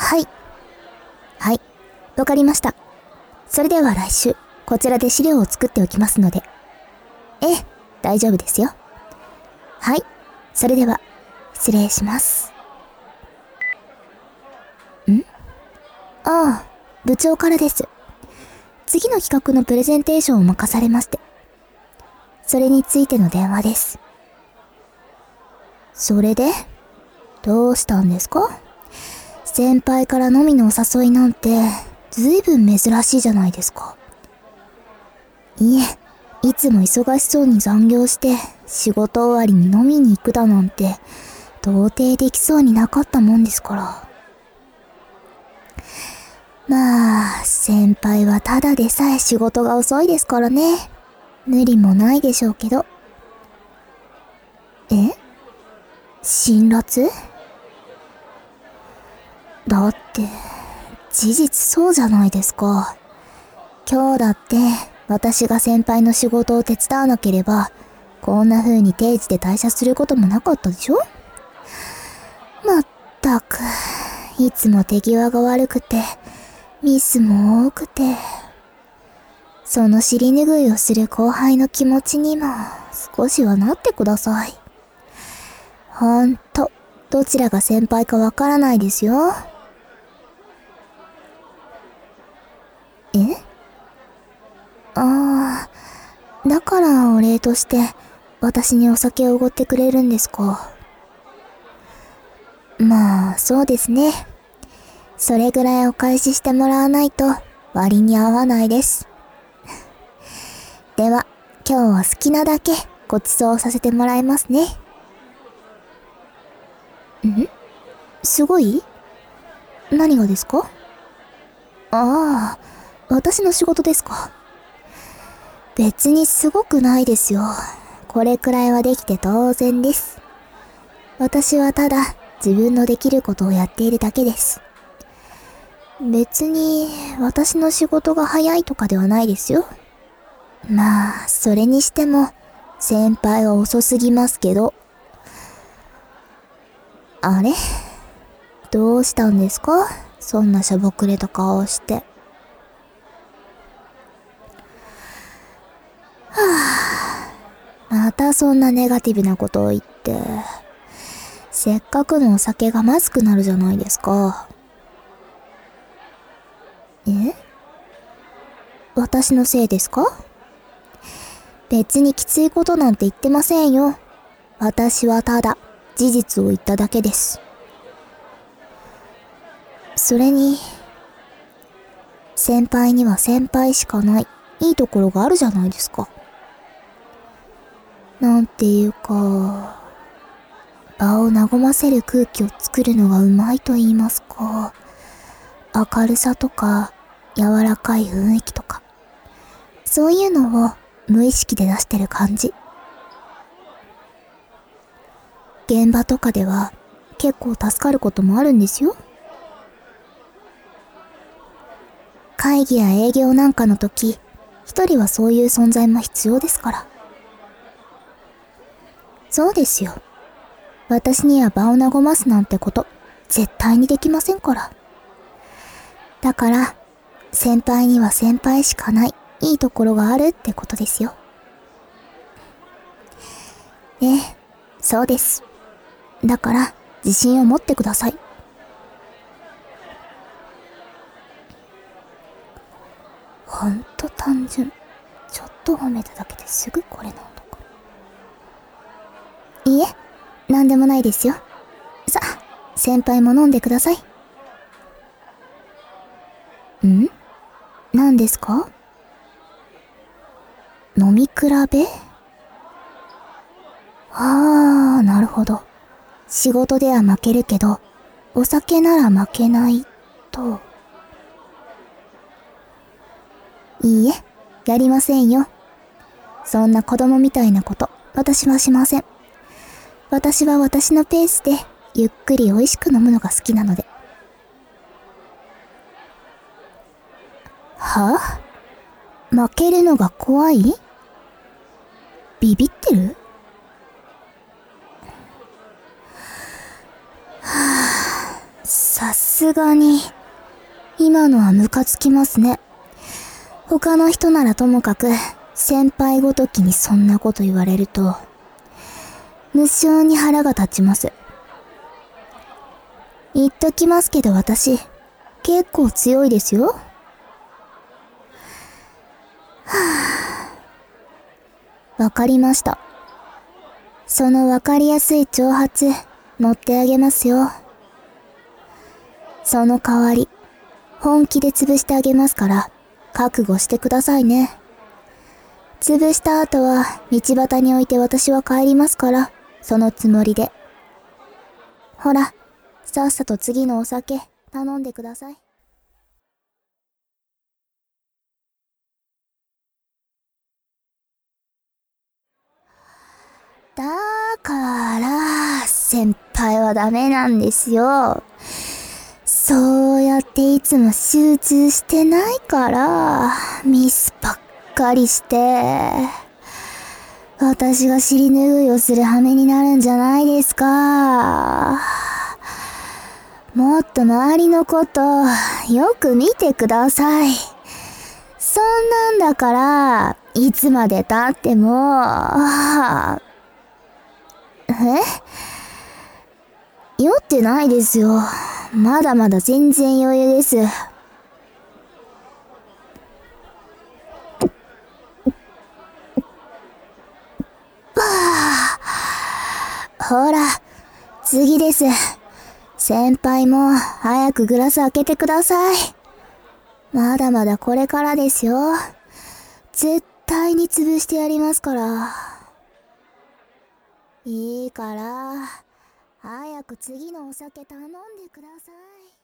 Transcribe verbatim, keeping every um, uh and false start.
はい。はい。わかりました。それでは来週、こちらで資料を作っておきますので。ええ、大丈夫ですよ。はい。それでは、失礼します。ん？ああ、部長からです。次の企画のプレゼンテーションを任されまして。それについての電話です。それで？どうしたんですか？先輩から飲みのお誘いなんて、ずいぶん珍しいじゃないですか。いえ、いつも忙しそうに残業して、仕事終わりに飲みに行くだなんて、到底できそうになかったもんですから。まあ、先輩はただでさえ仕事が遅いですからね。無理もないでしょうけど。え？辛辣？だって、事実そうじゃないですか。今日だって、私が先輩の仕事を手伝わなければ、こんな風に定時で退社することもなかったでしょ？まったく、いつも手際が悪くて、ミスも多くて、その尻拭いをする後輩の気持ちにも少しはなってください。ほんと、どちらが先輩かわからないですよ。え？ああ、だからお礼として私にお酒をおごってくれるんですか。まあ、そうですね。それぐらいお返ししてもらわないと割に合わないです。では、今日は好きなだけご馳走させてもらいますね。ん？すごい？何がですか？ああ、私の仕事ですか。別にすごくないですよ。これくらいはできて当然です。私はただ自分のできることをやっているだけです。別に私の仕事が早いとかではないですよ。まあ、それにしても先輩は遅すぎますけど。あれ？どうしたんですか？そんなしょぼくれた顔をして。はぁ、またそんなネガティブなことを言って。せっかくのお酒がまずくなるじゃないですか。え？私のせいですか？別にきついことなんて言ってませんよ。私はただ事実を言っただけです。それに、先輩には先輩しかないいいところがあるじゃないですか。なんていうか、場を和ませる空気を作るのがうまいと言いますか。明るさとか、柔らかい雰囲気とか、そういうのを無意識で出してる感じ。現場とかでは結構助かることもあるんですよ。会議や営業なんかの時、一人はそういう存在も必要ですから。そうですよ。私には場を和ますなんてこと、絶対にできませんから。だから、先輩には先輩しかないいいところがあるってことですよ。ええ、そうです。だから、自信を持ってください。ほんと単純。ちょっと褒めただけですぐこれなんだから。いいえ、なんでもないですよ。さあ、先輩も飲んでください。ん？何ですか？飲み比べ？ああ、なるほど。仕事では負けるけど、お酒なら負けないと。いいえ、やりませんよ。そんな子供みたいなこと、私はしません。私は私のペースで、ゆっくり美味しく飲むのが好きなので。はぁ？負けるのが怖い？ビビってる？はぁ、さすすがに、今のはムカつきますね。他の人ならともかく、先輩ごときにそんなこと言われると、無性に腹が立ちます。言っときますけど私、結構強いですよ。はぁ。わかりました。そのわかりやすい挑発、乗ってあげますよ。その代わり、本気で潰してあげますから、覚悟してくださいね。潰した後は、道端に置いて私は帰りますから、そのつもりで。ほら、さっさと次のお酒、頼んでください。だから、先輩はダメなんですよ。そうやっていつも集中してないから、ミスばっかりして、私が尻拭いをする羽目になるんじゃないですか。もっと周りのこと、よく見てください。そんなんだから、いつまで経っても、え酔ってないですよ。まだまだ全然余裕です。ほら、次です。先輩も早くグラス開けてください。まだまだこれからですよ。絶対に潰してやりますから。いいから、早く次のお酒頼んでください。